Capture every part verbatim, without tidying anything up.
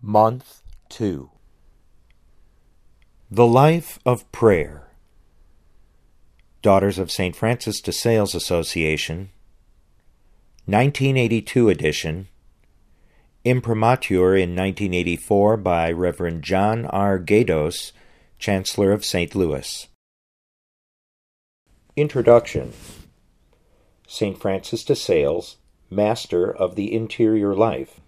Month two. The Life of Prayer. Daughters of Saint Francis de Sales Association, nineteen eighty-two edition, imprimatur in nineteen eighty-four by Reverend John R. Gaydos, Chancellor of Saint Louis. Introduction. Saint Francis de Sales, Master of the Interior Life.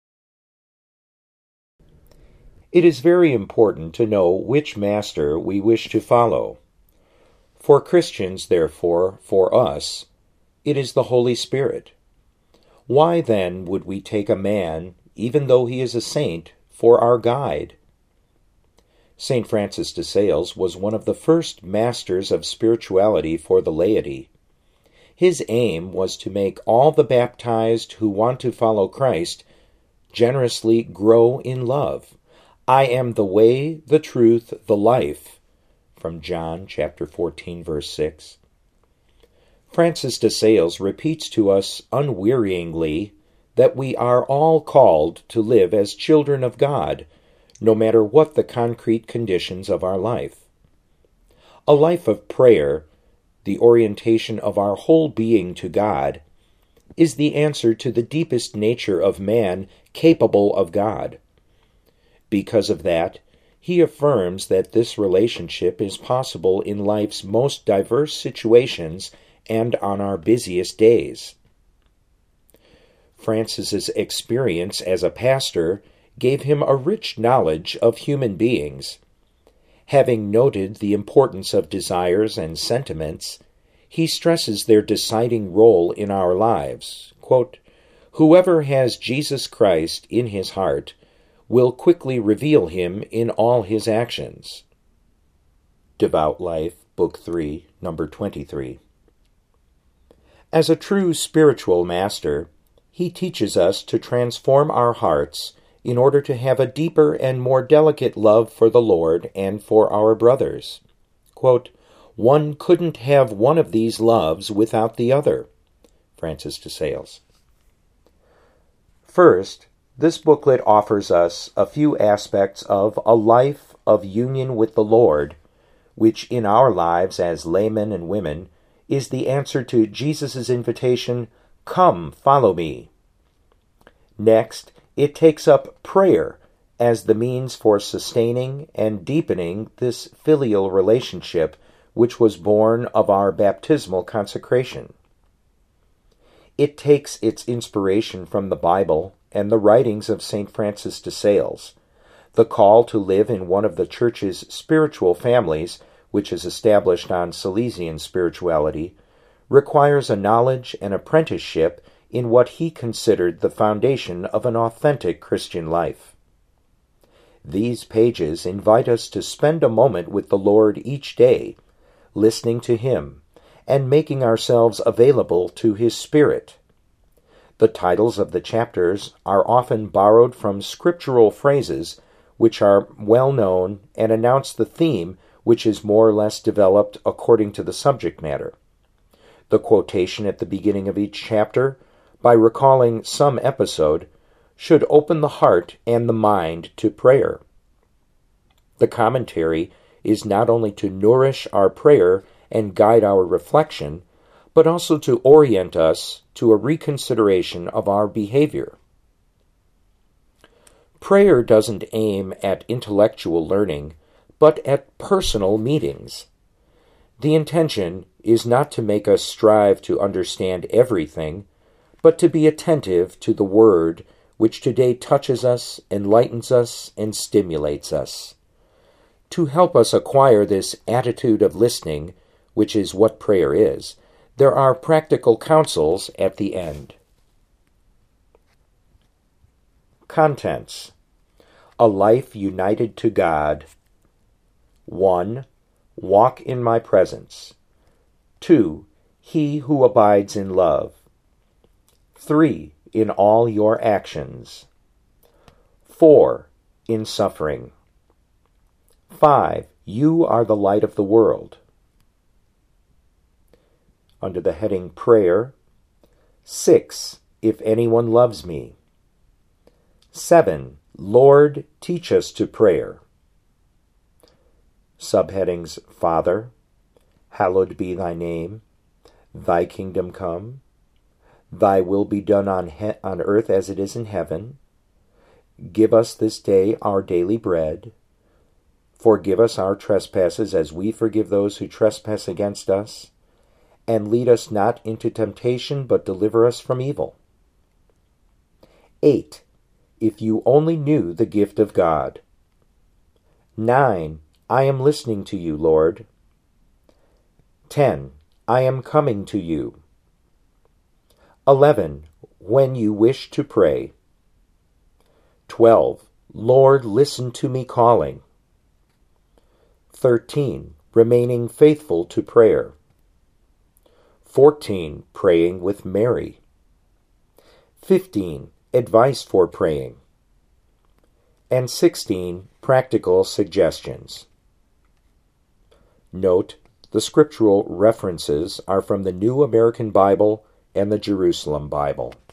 It is very important to know which master we wish to follow. For Christians, therefore, for us, it is the Holy Spirit. Why, then, would we take a man, even though he is a saint, for our guide? Saint Francis de Sales was one of the first masters of spirituality for the laity. His aim was to make all the baptized who want to follow Christ generously grow in love. I am the way, the truth, the life, from John chapter fourteen, verse six. Francis de Sales repeats to us unwearyingly that we are all called to live as children of God, no matter what the concrete conditions of our life. A life of prayer, the orientation of our whole being to God, is the answer to the deepest nature of man capable of God. Because of that, he affirms that this relationship is possible in life's most diverse situations and on our busiest days. Francis's experience as a pastor gave him a rich knowledge of human beings. Having noted the importance of desires and sentiments, he stresses their deciding role in our lives. Quote, "Whoever has Jesus Christ in his heart will quickly reveal him in all his actions." Devout Life, Book three, number twenty-three. As a true spiritual master, he teaches us to transform our hearts in order to have a deeper and more delicate love for the Lord and for our brothers. Quote, "One couldn't have one of these loves without the other." Francis de Sales. First, this booklet offers us a few aspects of a life of union with the Lord, which in our lives as laymen and women is the answer to Jesus' invitation, "Come, follow me." Next, it takes up prayer as the means for sustaining and deepening this filial relationship which was born of our baptismal consecration. It takes its inspiration from the Bible and the writings of Saint Francis de Sales. The call to live in one of the Church's spiritual families, which is established on Salesian spirituality, requires a knowledge and apprenticeship in what he considered the foundation of an authentic Christian life. These pages invite us to spend a moment with the Lord each day, listening to him, and making ourselves available to his Spirit. The titles of the chapters are often borrowed from scriptural phrases which are well known and announce the theme which is more or less developed according to the subject matter. The quotation at the beginning of each chapter, by recalling some episode, should open the heart and the mind to prayer. The commentary is not only to nourish our prayer and guide our reflection, but also to orient us to a reconsideration of our behavior. Prayer doesn't aim at intellectual learning, but at personal meetings. The intention is not to make us strive to understand everything, but to be attentive to the Word which today touches us, enlightens us, and stimulates us. To help us acquire this attitude of listening, which is what prayer is, there are practical counsels at the end. Contents. A life united to God. one. Walk in my presence. two. He who abides in love. three. In all your actions. four. In suffering. five. You are the light of the world. Under the heading Prayer. six. If anyone loves me. seven. Lord, teach us to prayer. Subheadings: Father, hallowed be thy name. Thy kingdom come. Thy will be done on, he- on earth as it is in heaven. Give us this day our daily bread. Forgive us our trespasses as we forgive those who trespass against us. And lead us not into temptation, but deliver us from evil. eight. If you only knew the gift of God. nine. I am listening to you, Lord. ten. I am coming to you. eleven. When you wish to pray. twelve. Lord, listen to me calling. thirteen. Remaining faithful to prayer. fourteen. Praying with Mary. fifteen. Advice for praying. And sixteen. Practical suggestions. Note, the scriptural references are from the New American Bible and the Jerusalem Bible.